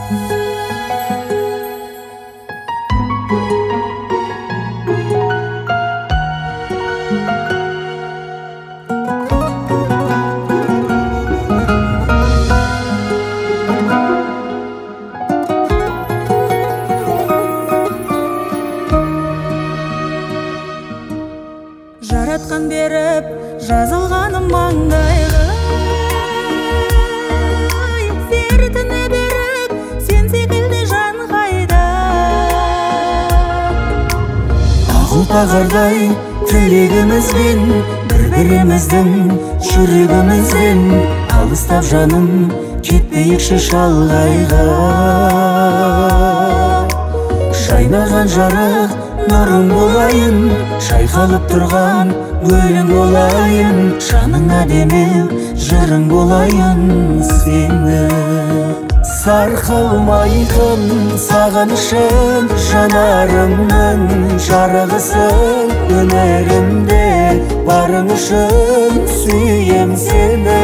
Жаратқан беріп жазылғаным маңдайға, сертіне беріп сен секілді жан қайда. Ақұлпа қардай тілегімізбен бір-біріміздің жүрегімізден алыстап жаным кетпейікші шалғайға. Жайнаған жарық нұрың болайын, шайқалып тұрған гүлің болайын, жаныңа демеу жырың болайын сені. Сарқылмайтын сағынышым, жанарымның жарығысың, өмірімде барың үшін сүйем сені.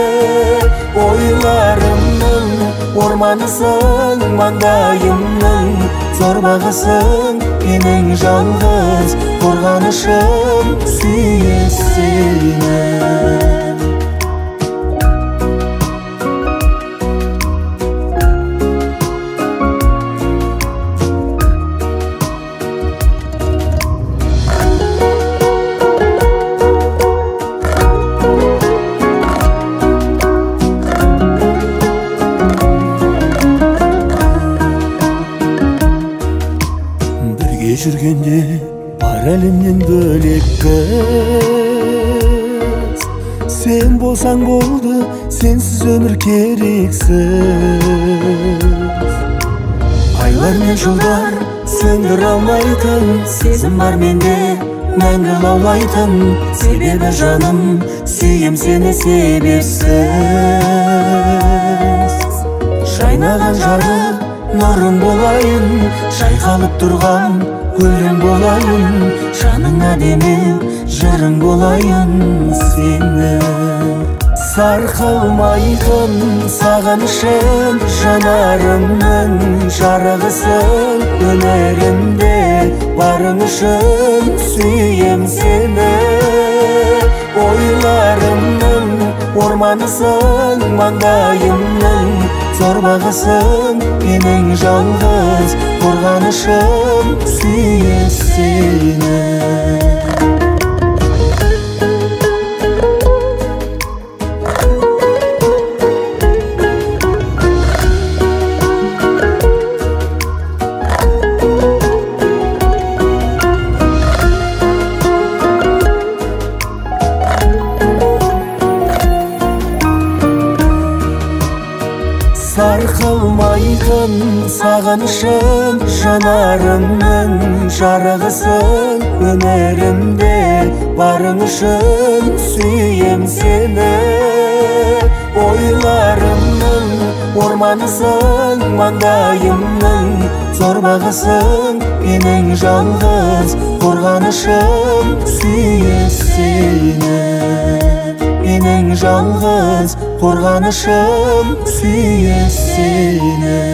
Ойларымның орманысың, маңдайымның зорбағысың, менің жалғыз қорғанышым, сүйе сені. Жүргенде бар әлемнен бөлек біз, сен болсаң болды, сенсіз өмір керексіз. Айлар мен жылдар сөндір алмайтын сезім бар менде, мәңгі лаулайтын. Себебі жаным сүйем сені себепсіз. Жайнаған жарық нұрың болайын, шайқалып тұрған гүлің болайын, жаныңа демеу жырың болайын сені. Сарқылмайтын сағынышым, жанарымның жарығысың, өмірімде барың үшін сүйем сені. Ойларымның орманысың, маңдайымның зорбағысың, менің жалғыз қорғанышым, сүйе сені. Сарқылмайтын сағынышым, жанарымның жарығысың, өмірімде барың үшін сүйем сені. Ойларымның орманысың, маңдайымның зорбағысың, менің жалғыз қорғанышым, сүйе сені. Менің жалғыз қорғанышым, сүйе сені.